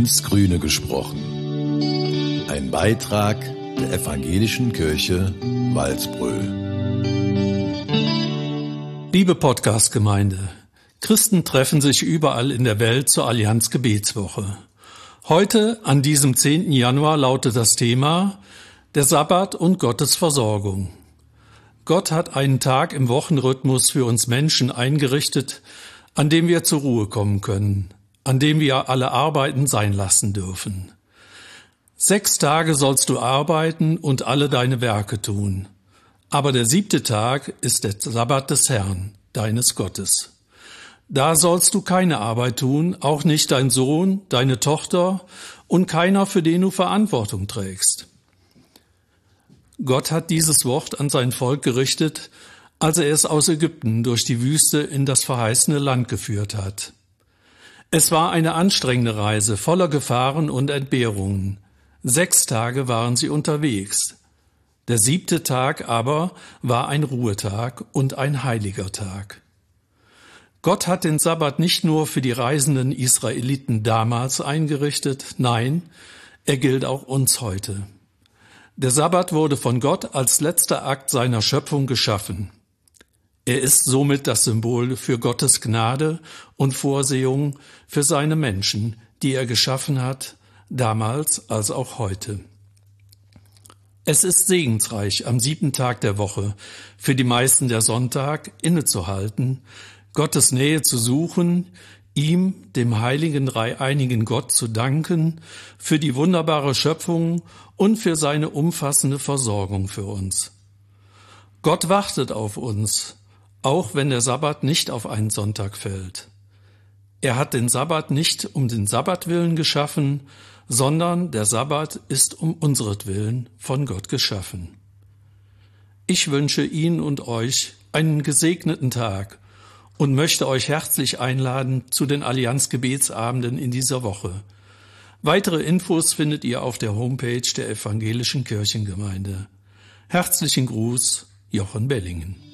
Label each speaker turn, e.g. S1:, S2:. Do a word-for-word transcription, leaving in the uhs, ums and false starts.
S1: ins Grüne gesprochen. Ein Beitrag der Evangelischen Kirche Walsbröl.
S2: Liebe Podcast-Gemeinde, Christen treffen sich überall in der Welt zur Allianz Gebetswoche. Heute, an diesem zehnten Januar, lautet das Thema der Sabbat und Gottes Versorgung. Gott hat einen Tag im Wochenrhythmus für uns Menschen eingerichtet, an dem wir zur Ruhe kommen können, an dem wir alle Arbeiten sein lassen dürfen. Sechs Tage sollst du arbeiten und alle deine Werke tun. Aber der siebte Tag ist der Sabbat des Herrn, deines Gottes. Da sollst du keine Arbeit tun, auch nicht dein Sohn, deine Tochter und keiner, für den du Verantwortung trägst. Gott hat dieses Wort an sein Volk gerichtet, als er es aus Ägypten durch die Wüste in das verheißene Land geführt hat. Es war eine anstrengende Reise, voller Gefahren und Entbehrungen. Sechs Tage waren sie unterwegs. Der siebte Tag aber war ein Ruhetag und ein heiliger Tag. Gott hat den Sabbat nicht nur für die reisenden Israeliten damals eingerichtet, nein, er gilt auch uns heute. Der Sabbat wurde von Gott als letzter Akt seiner Schöpfung geschaffen. Er ist somit das Symbol für Gottes Gnade und Vorsehung für seine Menschen, die er geschaffen hat, damals als auch heute. Es ist segensreich, am siebten Tag der Woche, für die meisten der Sonntag, innezuhalten, Gottes Nähe zu suchen, ihm, dem heiligen dreieinigen Gott, zu danken für die wunderbare Schöpfung und für seine umfassende Versorgung für uns. Gott wartet auf uns, auch wenn der Sabbat nicht auf einen Sonntag fällt. Er hat den Sabbat nicht um den Sabbat willen geschaffen, sondern der Sabbat ist um unseretwillen von Gott geschaffen. Ich wünsche Ihnen und euch einen gesegneten Tag und möchte euch herzlich einladen zu den Allianz-Gebetsabenden in dieser Woche. Weitere Infos findet ihr auf der Homepage der Evangelischen Kirchengemeinde. Herzlichen Gruß, Jochen Bellingen.